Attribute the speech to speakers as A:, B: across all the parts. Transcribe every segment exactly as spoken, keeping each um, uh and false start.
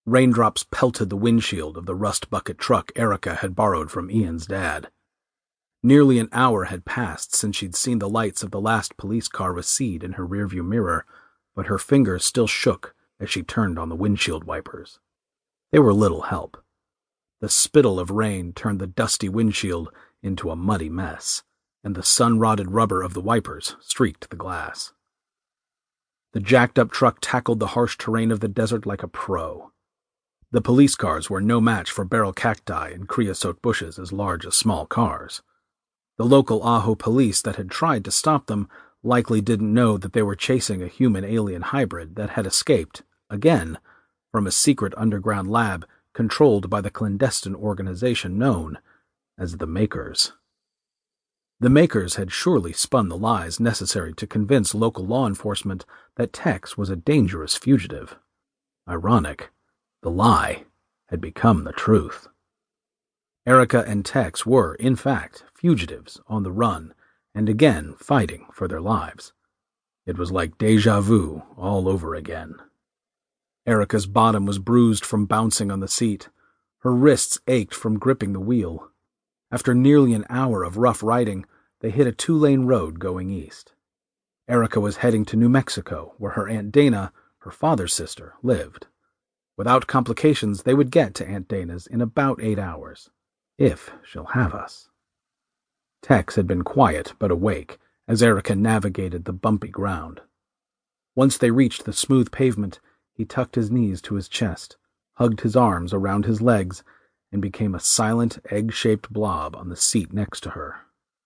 A: Raindrops pelted the windshield of the rust-bucket truck Erica had borrowed from Ian's dad. Nearly an hour had passed since she'd seen the lights of the last police car recede in her rearview mirror, but her fingers still shook as she turned on the windshield wipers. They were little help. The spittle of rain turned the dusty windshield into a muddy mess, and the sun-rotted rubber of the wipers streaked the glass. The jacked-up truck tackled the harsh terrain of the desert like a pro. The police cars were no match for barrel cacti and creosote bushes as large as small cars. The local Ajo police that had tried to stop them likely didn't know that they were chasing a human-alien hybrid that had escaped, again, from a secret underground lab controlled by the clandestine organization known as the Makers. The Makers had surely spun the lies necessary to convince local law enforcement that Tex was a dangerous fugitive. Ironic, the lie had become the truth. Erica and Tex were, in fact, fugitives on the run and again fighting for their lives. It was like déjà vu all over again. Erica's bottom was bruised from bouncing on the seat. Her wrists ached from gripping the wheel. After nearly an hour of rough riding, they hit a two-lane road going east. Erica was heading to New Mexico, where her Aunt Dana, her father's sister, lived. Without complications, they would get to Aunt Dana's in about eight hours. If she'll have us. Tex had been quiet but awake as Erica navigated the bumpy ground. Once they reached the smooth pavement, he tucked his knees to his chest, hugged his arms around his legs, and became a silent, egg-shaped blob on the seat next to her.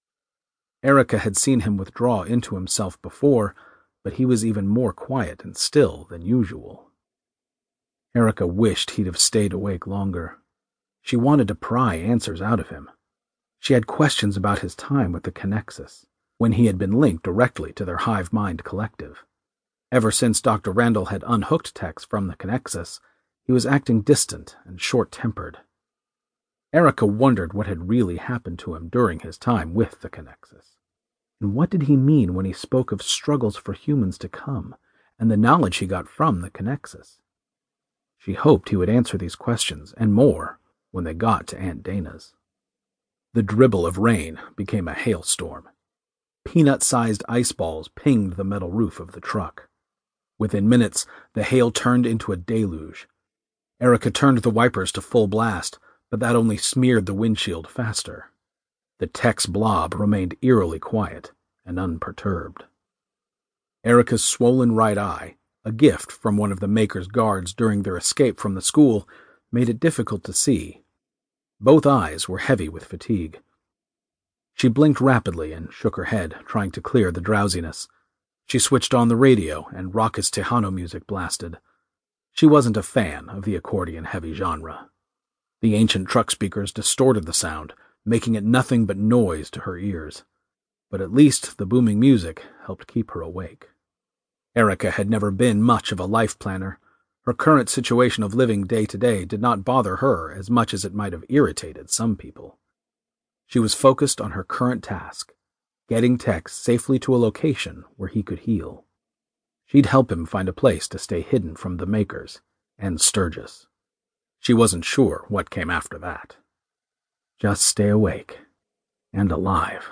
A: Erica had seen him withdraw into himself before, but he was even more quiet and still than usual. Erica wished he'd have stayed awake longer. She wanted to pry answers out of him. She had questions about his time with the Connexus, when he had been linked directly to their hive mind collective. Ever since Doctor Randall had unhooked Tex from the Connexus, he was acting distant and short-tempered. Erica wondered what had really happened to him during his time with the Connexus. And what did he mean when he spoke of struggles for humans to come and the knowledge he got from the Connexus? She hoped he would answer these questions and more when they got to Aunt Dana's. The dribble of rain became a hailstorm. Peanut-sized ice balls pinged the metal roof of the truck. Within minutes, the hail turned into a deluge. Erica turned the wipers to full blast, but that only smeared the windshield faster. The Tex blob remained eerily quiet and unperturbed. Erica's swollen right eye, a gift from one of the Makers' guards during their escape from the school, made it difficult to see. Both eyes were heavy with fatigue. She blinked rapidly and shook her head, trying to clear the drowsiness. She switched on the radio, and raucous Tejano music blasted. She wasn't a fan of the accordion-heavy genre. The ancient truck speakers distorted the sound, making it nothing but noise to her ears. But at least the booming music helped keep her awake. Erica had never been much of a life planner. Her current situation of living day to day did not bother her as much as it might have irritated some people. She was focused on her current task, getting Tex safely to a location where he could heal. She'd help him find a place to stay hidden from the Makers and Sturgis. She wasn't sure what came after that. Just stay awake and alive.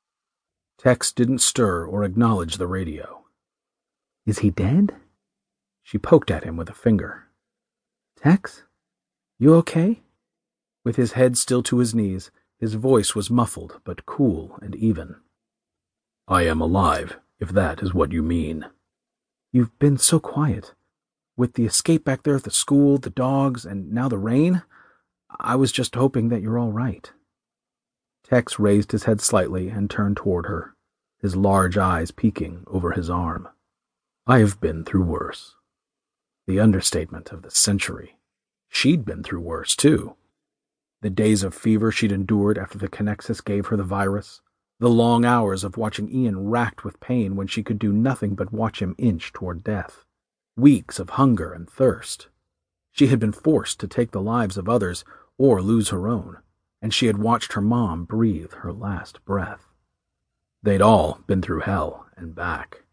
A: Tex didn't stir or acknowledge the radio. Is he dead? She poked at him with a finger. Tex? You okay? With his head still to his knees, his voice was muffled but cool and even. I am alive, if that is what you mean. You've been so quiet. With the escape back there at the school, the dogs, and now the rain, I was just hoping that you're all right. Tex raised his head slightly and turned toward her, his large eyes peeking over his arm. I have been through worse. The understatement of the century. She'd been through worse, too. The days of fever she'd endured after the Connexus gave her the virus, the long hours of watching Ian racked with pain when she could do nothing but watch him inch toward death, weeks of hunger and thirst. She had been forced to take the lives of others or lose her own, and she had watched her mom breathe her last breath. They'd all been through hell and back.